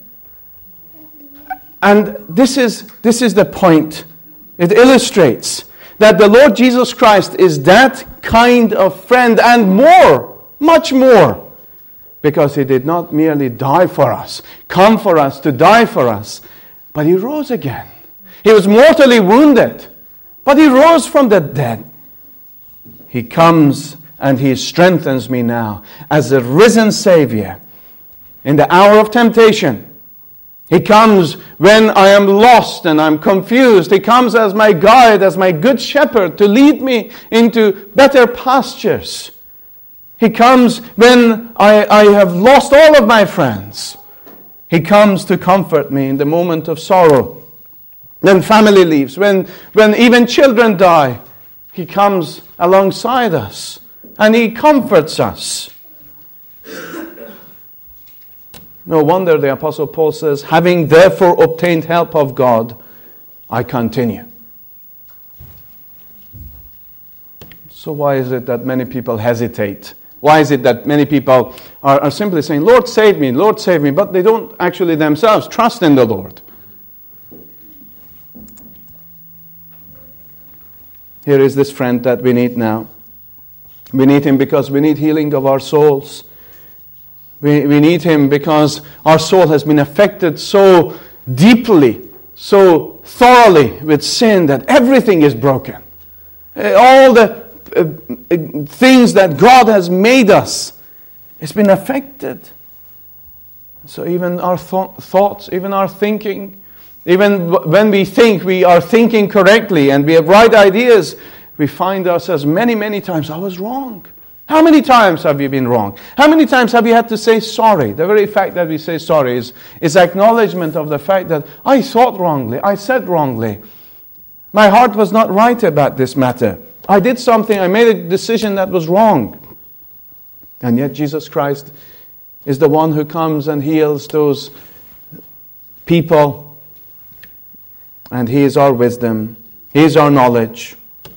And this is, this is the point. It illustrates that the Lord Jesus Christ is that kind of friend and more, much more. Because he did not merely die for us, come for us, to die for us, but he rose again. He was mortally wounded, but he rose from the dead. He comes and he strengthens me now as a risen Savior in the hour of temptation. He comes when I am lost and I'm confused. He comes as my guide, as my good shepherd to lead me into better pastures. He comes when I, I have lost all of my friends. He comes to comfort me in the moment of sorrow. When family leaves, when, when even children die, He comes alongside us and He comforts us. No wonder the Apostle Paul says, having therefore obtained help of God, I continue. So why is it that many people hesitate? Why is it that many people are, are simply saying, Lord, save me, Lord, save me, but they don't actually themselves trust in the Lord? Here is this friend that we need now. We need Him because we need healing of our souls. We, we need Him because our soul has been affected so deeply, so thoroughly with sin that everything is broken. All the uh, things that God has made us has been affected. So even our th- thoughts, even our thinking, even w- when we think we are thinking correctly and we have right ideas, we find ourselves many, many times, I was wrong. How many times have you been wrong? How many times have you had to say sorry? The very fact that we say sorry is, is acknowledgement of the fact that I thought wrongly, I said wrongly. My heart was not right about this matter. I did something, I made a decision that was wrong. And yet Jesus Christ is the one who comes and heals those people. And He is our wisdom. He is our knowledge.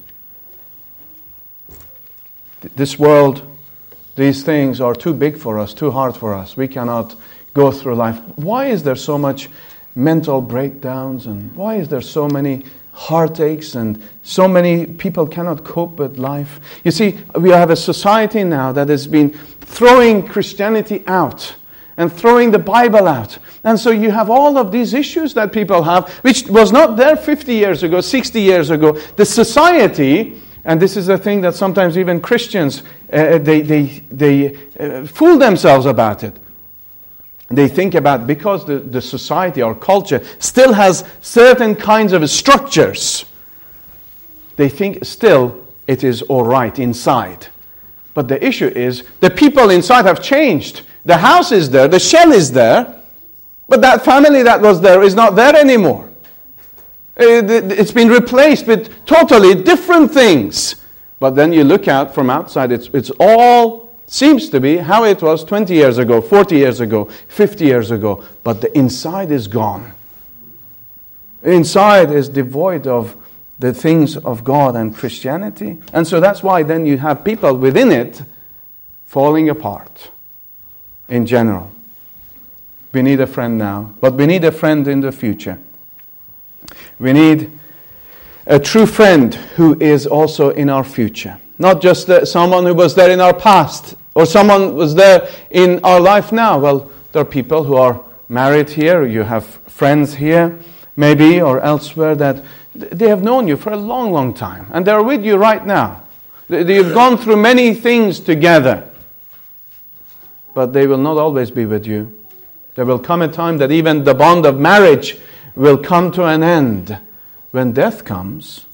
This world, these things are too big for us, too hard for us. We cannot go through life. Why is there so much mental breakdowns, and why is there so many heartaches, and so many people cannot cope with life? You see, we have a society now that has been throwing Christianity out and throwing the Bible out. And so you have all of these issues that people have, which was not there fifty years ago, sixty years ago. The society... And this is a thing that sometimes even Christians, uh, they they they uh, fool themselves about it. They think about, because the, the society or culture still has certain kinds of structures, they think still it is all right inside. But the issue is, the people inside have changed. The house is there, the shell is there, but that family that was there is not there anymore. It's been replaced with totally different things. But then you look out from outside, it's, it's all seems to be how it was twenty years ago, forty years ago, fifty years ago. But the inside is gone. Inside is devoid of the things of God and Christianity. And so that's why then you have people within it falling apart in general. We need a friend now, but we need a friend in the future. We need a true friend who is also in our future. Not just uh, someone who was there in our past or someone who was there in our life now. Well, there are people who are married here. You have friends here, maybe, or elsewhere that they have known you for a long, long time. And they're with you right now. They've gone through many things together. But they will not always be with you. There will come a time that even the bond of marriage will come to an end when death comes.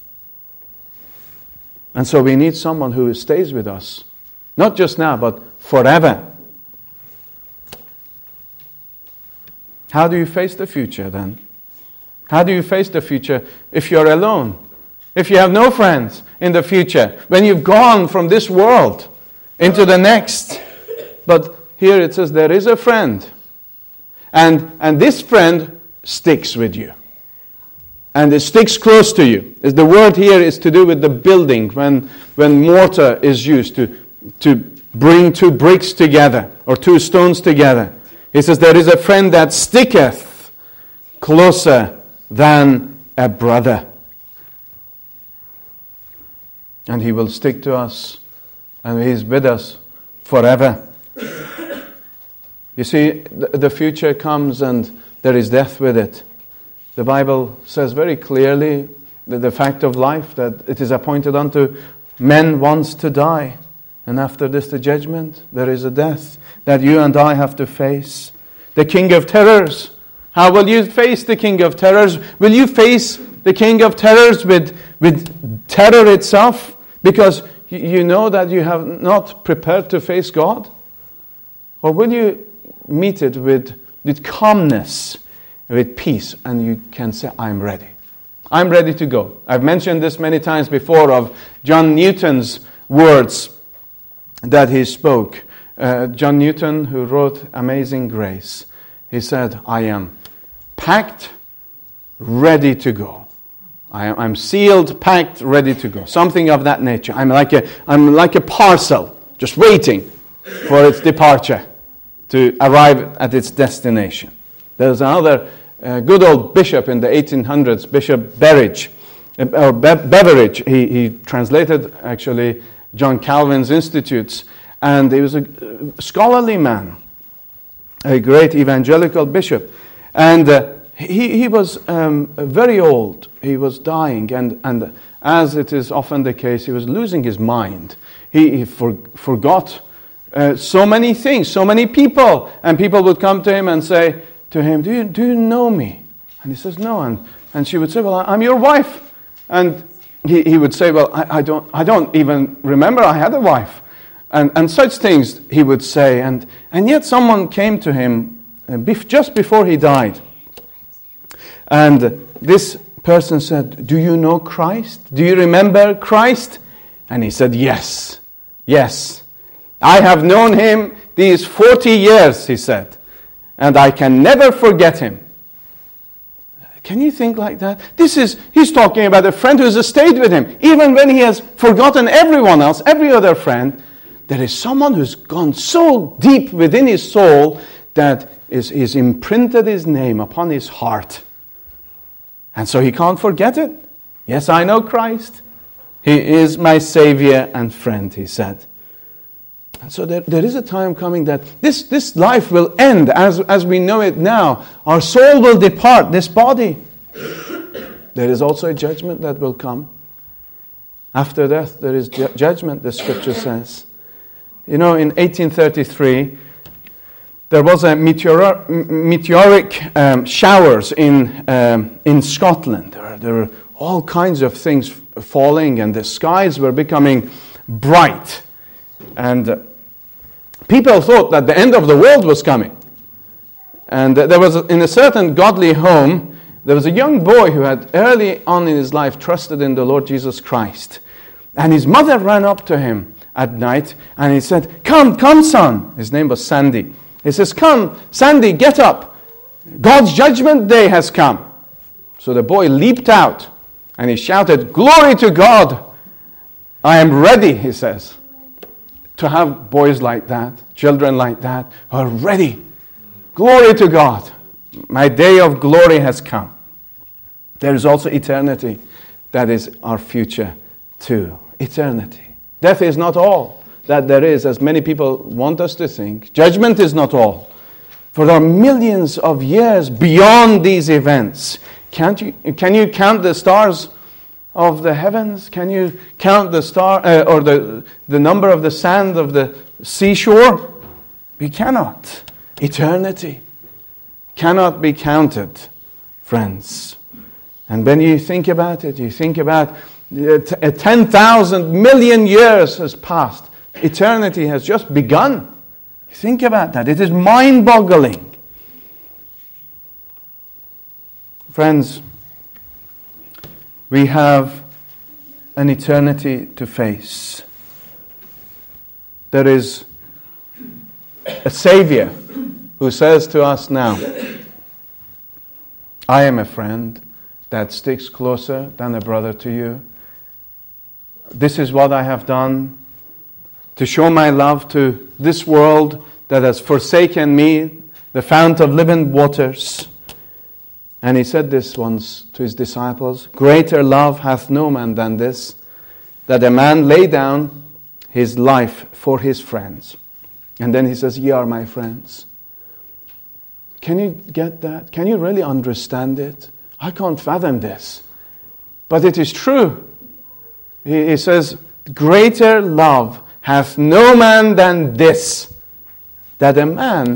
And so we need someone who stays with us, not just now, but forever. How do you face the future then? How do you face the future if you're alone? If you have no friends in the future, when you've gone from this world into the next? But here it says there is a friend. And, and this friend sticks with you. And it sticks close to you. The word here is to do with the building, when, when mortar is used to, to bring two bricks together or two stones together. He says, there is a friend that sticketh closer than a brother. And He will stick to us, and He's with us forever. You see, the future comes and there is death with it. The Bible says very clearly that the fact of life, that it is appointed unto men once to die. And after this the judgment, there is a death that you and I have to face. The king of terrors How will you face the king of terrors? Will you face the king of terrors with, with terror itself? Because you know that you have not prepared to face God? Or will you meet it with, with calmness, with peace, and you can say, I'm ready. I'm ready to go. I've mentioned this many times before of John Newton's words that he spoke. Uh, John Newton, who wrote Amazing Grace, he said, I am packed, ready to go. I am, I'm sealed, packed, ready to go. Something of that nature. I'm like a, I'm like a parcel, just waiting for its departure to arrive at its destination. There's another uh, good old bishop in the eighteen hundreds, Bishop Berridge, uh, or Be- Beveridge. He, he translated, actually, John Calvin's Institutes, and he was a uh, scholarly man, a great evangelical bishop. And uh, he, he was um, very old. He was dying, and, and as it is often the case, he was losing his mind. He, he for, forgot uh, so many things, so many people. And people would come to him and say to him, do you, do you know me? And he says, no. And, and she would say, well, I'm your wife. And he, he would say, well, I, I, don't, I don't even remember I had a wife. And, and such things he would say. And, and yet someone came to him uh, bef- just before he died. And this person said, do you know Christ? Do you remember Christ? And he said, yes, yes. I have known him these forty years, he said, and I can never forget him. Can you think like that? This is, he's talking about a friend who's stayed with him. Even when he has forgotten everyone else, every other friend, there is someone who's gone so deep within his soul that is, is imprinted his name upon his heart. And so he can't forget it. Yes, I know Christ. He is my Savior and friend, he said. And so there, there is a time coming that this, this life will end as, as we know it now. Our soul will depart this body. There is also a judgment that will come. After death, there is ju- judgment, the scripture says. You know, in eighteen thirty-three, there was a meteor, meteoric um, showers in um, in Scotland. There, there were all kinds of things falling, and the skies were becoming bright. And uh, people thought that the end of the world was coming. And uh, there was, a, in a certain godly home, there was a young boy who had early on in his life trusted in the Lord Jesus Christ. And his mother ran up to him at night, and he said, come, come, son. His name was Sandy. He says, come, Sandy, get up. God's judgment day has come. So the boy leaped out, and he shouted, glory to God. I am ready, he says. To have boys like that, children like that, who are ready. Glory to God. My day of glory has come. There is also eternity. That is our future too. Eternity. Death is not all that there is, as many people want us to think. Judgment is not all. For there are millions of years beyond these events. Can't you, can you count the stars of the heavens? Can you count the star uh, or the, the number of the sand of the seashore? We cannot. Eternity cannot be counted, friends. And when you think about it, you think about uh, t- ten thousand million years has passed. Eternity has just begun. Think about that. It is mind-boggling. Friends, we have an eternity to face. There is a Savior who says to us now, I am a friend that sticks closer than a brother to you. This is what I have done to show my love to this world that has forsaken me, the fount of living waters. And he said this once to his disciples, greater love hath no man than this, that a man lay down his life for his friends. And then he says, ye are my friends. Can you get that? Can you really understand it? I can't fathom this. But it is true. He, he says, greater love hath no man than this, that a man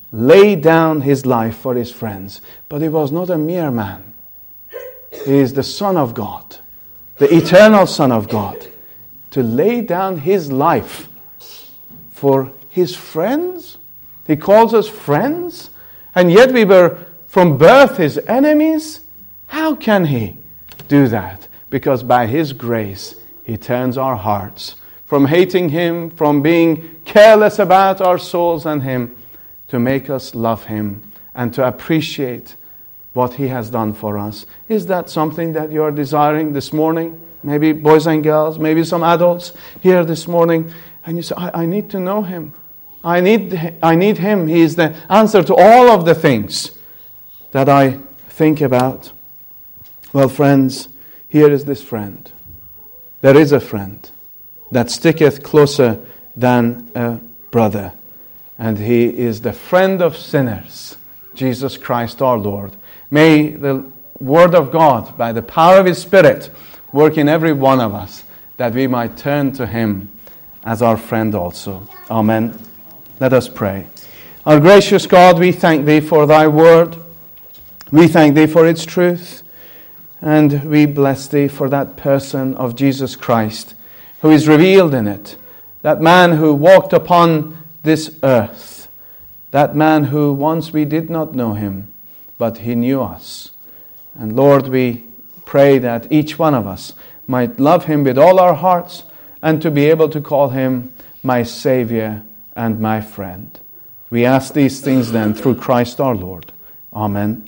lay down his life for his friends. But he was not a mere man. He is the Son of God, the eternal Son of God, to lay down his life for his friends. He calls us friends, and yet we were from birth his enemies. How can he do that? Because by his grace, he turns our hearts from hating him, from being careless about our souls and him, to make us love him and to appreciate what he has done for us. Is that something that you are desiring this morning? Maybe boys and girls, maybe some adults here this morning, and you say, I, I need to know him. I need, I need him. He is the answer to all of the things that I think about. Well, friends, here is this friend. There is a friend that sticketh closer than a brother. And he is the friend of sinners, Jesus Christ our Lord. May the Word of God, by the power of His Spirit, work in every one of us, that we might turn to him as our friend also. Amen. Let us pray. Our gracious God, we thank thee for thy word. We thank thee for its truth. And we bless thee for that person of Jesus Christ who is revealed in it. That man who walked upon this earth. That man who once we did not know him, but he knew us. And Lord, we pray that each one of us might love him with all our hearts and to be able to call him my Savior and my friend. We ask these things then through Christ our Lord. Amen.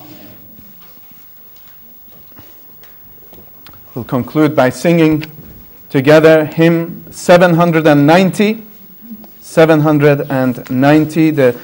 We'll conclude by singing together hymn seven hundred ninety. seven hundred ninety, the